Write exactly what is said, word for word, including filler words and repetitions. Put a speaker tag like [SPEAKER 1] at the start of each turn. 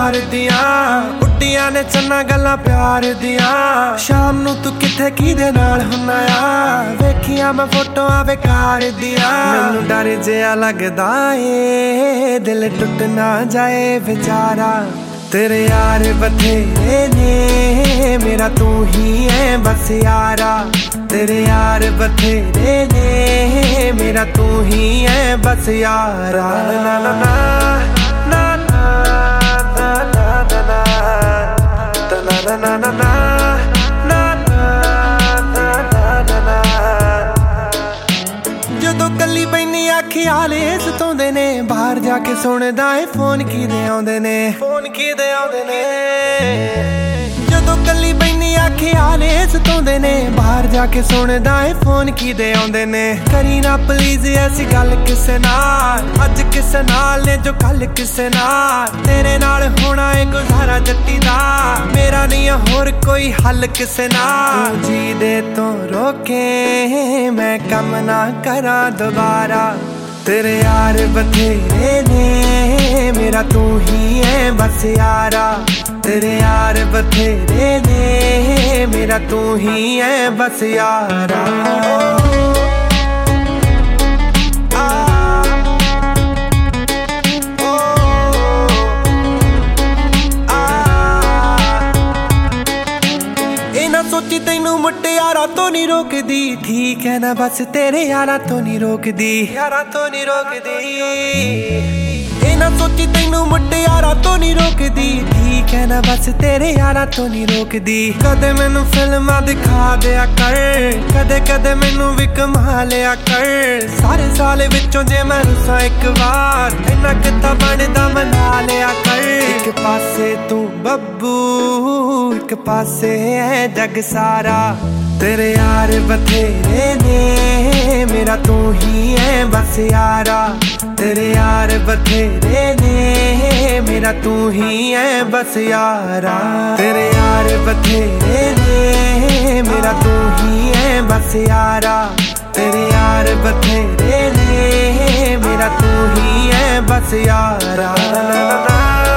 [SPEAKER 1] यार दियां उड्डियां ने चन्ना गल्लां प्यार दियां शाम नू तू किथे किदे नाल हुन्ना आ वेखियां मैं फोटोआं बेकार दियां मैनू डर जिहा लगदा ए दिल टुट ना जाए बेचारा तेरे यार बथेरे ने मेरा तू ही है बस यारा तेरे यार बथेरे ने मेरा तू ही है बस यारा ना ना ना ना ना ना ना ना ना ना ना ना ਜਦੋਂ ਕੱਲੀ ਬੈਨੀ ख्याल सताउंदे ने बाहर जाके सुनदा है फोन किदे आउंदे ने फोन किदे आउंदे ने जदों कल्ली बैनी ख्याल सताउंदे ने बाहर जाके सुनदा है फोन किदे आउंदे ने करी ना प्लीज ऐसी गल किसे नाल अज किसे नाल ने जो कल किसे नाल तेरे नाल होना है गुजारा जट्टी दा मेरा नहीं होर कोई हल किसे नाल जी दे तो रोके मैं कम ना करा दोबारा तेरे यार बथेरे ने मेरा तू ही है बस यारा तेरे यार बथेरे ने मेरा तू ही है बस यारा सोची तेनू मुटियारा तो नहीं रोकदी ठीक है ना बस तेरे यारा तो नहीं रोकदी यारा तो नहीं रोकदी ए ना सोची तेनू मुटियारा तो नहीं रोकदी ठीक है ना बस तेरे यारा तो नहीं रोकदी कदे मैनू फिल्मां दिखा दिया कर कदे कदे मैनू भी कमा लिया कर सारे साल विचों जे मैं रुसां एक बार इन्ना किता बनदा मना लिया कर एक पासे तू बब्बू एक पासे है जग सारा तेरे यार बथेरे ने मेरा तू ही है बस यारा तेरे यार बथेरे ने मेरा तू ही है बस यारा तेरे यार बथेरे ने मेरा तू ही है बस यारा तेरे यार बथेरे ने मेरा तू ही है बस यारा।